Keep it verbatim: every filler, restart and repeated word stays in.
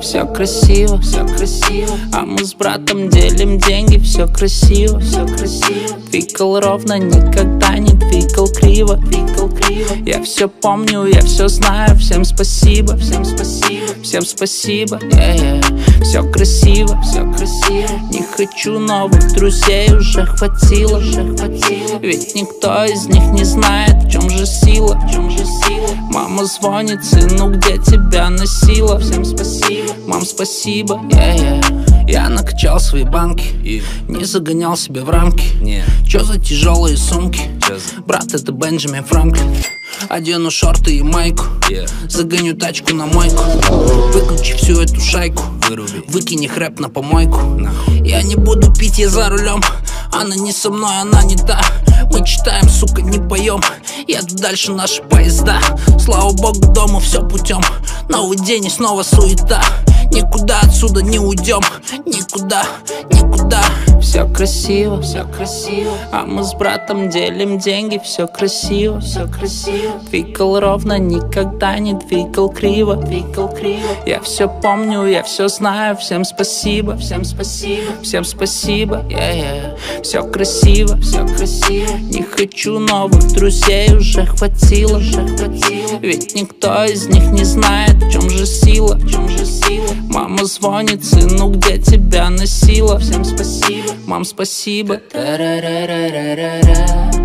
Все красиво, все красиво, а мы с братом делим деньги. Все красиво, все красиво. Двигал ровно, никогда не двигал криво, двигал криво. Я все помню, я все знаю. Всем спасибо, всем спасибо, всем спасибо. Yeah, yeah. Все красиво, все красиво. Не хочу новых друзей, уже хватило, уже хватило. Ведь никто из них не знает, в чем же сила, в чем же сила. Мама звонит, сыну, где тебя носила? Всем спасибо, мам, спасибо. Yeah, yeah. Я накачал свои банки и не загонял себя в рамки. Нет. Чё за тяжелые сумки? За... Брат, это Бенджамин Франклин. Одену шорты и майку, yeah. Загоню тачку на мойку. Выключи всю эту шайку, выруби. Выкини хрэп на помойку. Нахуй. Я не буду пить, я за рулем. Она не со мной, она не та. Мы читаем, сука, не поем. Еду дальше наши поезда. Слава богу, дома все путем. Новый день и снова суета. Никуда отсюда не уйдем. Никуда, никуда. Все красиво, все красиво, а мы с братом делим деньги. Все красиво, все красиво. Двигал ровно, никогда не двигал криво, двигал криво. Я все помню, я все знаю. Всем спасибо, всем спасибо, всем спасибо. Yeah, yeah. Все красиво, все красиво. Не хочу новых друзей, уже хватило, уже хватило. Ведь никто из них не знает, в чем же сила, в чем же сила. Мама звонит, сыну, где тебя носила? Всем спасибо, мам, спасибо. Та-ра-ра-ра-ра-ра-ра.